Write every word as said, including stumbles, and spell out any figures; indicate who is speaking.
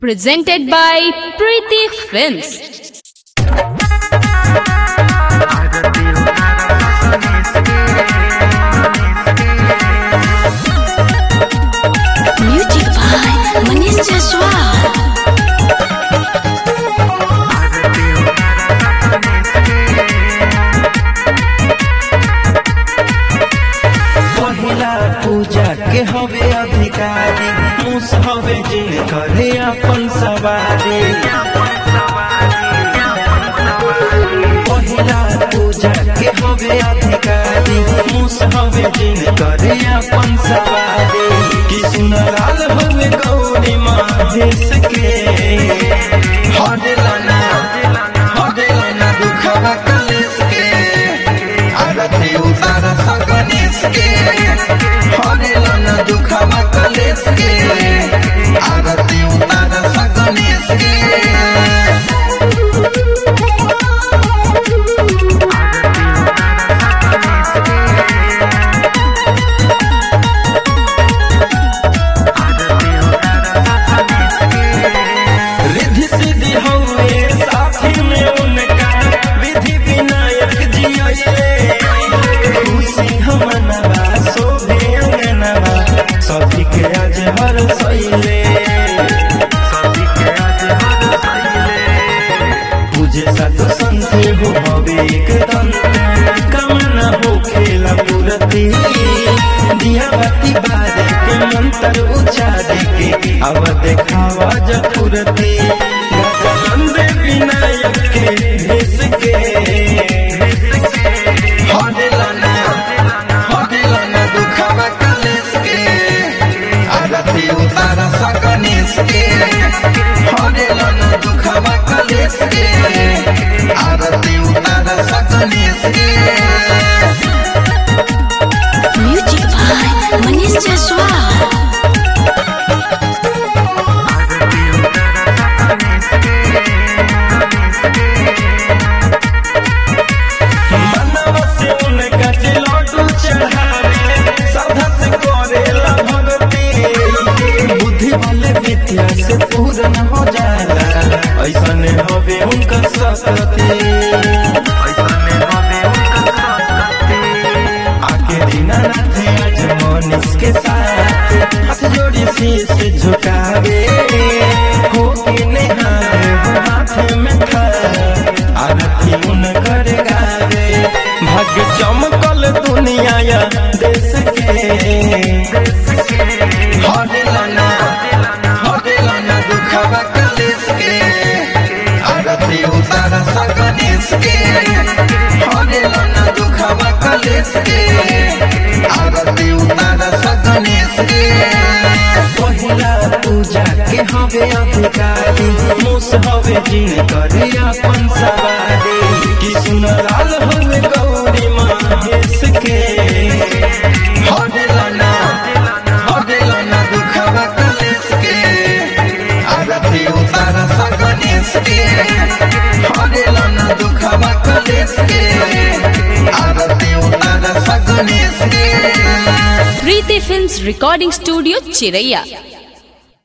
Speaker 1: Presented by Preeti Films.
Speaker 2: Music by Manish Jaswal.
Speaker 3: पूजा के हवे अधिकारी मूस हवे जिन करे अपन सवारी पहिला पूजा के हवे अधिकारी मूस हवे जिन करे अपन सवारी कि सुनलाल हवे गौरी महेश के हरलाना हरलाना दुखवा कलेश के आरती उतारा सगनेश के हरलाना दुखवा कलेश के आरती उतारा सगनेश के रिद्धि सिद्धि हवे साथी में उनका विधि विनायक जी आए खुशी हमनवा शोभे अंगनवा सभी के आज हर सैले सभी के आज हर सैले पूजे साधु संत हो हवे एक तंत्र कामना हो खेला पूरती दिया बाती बाजे के मंत्र उचारे के अब देखावा जपूरती गजानंद विनायक के भेष के हरलाना हरलाना दुखवा कलेश के आरती उतारा सगनेश के हरलाना दुखवा कलेश के आरती उतारा सगनेश के
Speaker 2: Music by Manish Jaswal.
Speaker 3: मनवा से उनका लड्डू चढ़ावे श्रद्धा से करेला भगती बुद्धि वाले विद्या से पूर्ण हो जाला ऐसने हवे उनका शक्ति ऐसने हवे उनका शक्ति आके दीनानाथ आज मनीष के साथ हाथ जोड़ी शीश झुकावे हो के निहार हो हाथ में थार आरती उनकर गावे भाग्य चमकल दुनिया या देश के हरलाना हरलाना दुखवा कलेश के आरती उतारा सगनेश के हरलाना दुखवा कलेश के आरती उतारा सगनेश के पहिला पूजा के हवे अधिकारी मूस हवे जिन करे अपन सवारी कि सुनलाल हवे गौरी महेश के हरलाना हरलाना दुखवा कलेश के आरती उतारा सगनेश के हरलाना दुखवा कलेश के आरती उतारा सगनेश के
Speaker 1: Preeti Films Recording Studio, Chiraiya.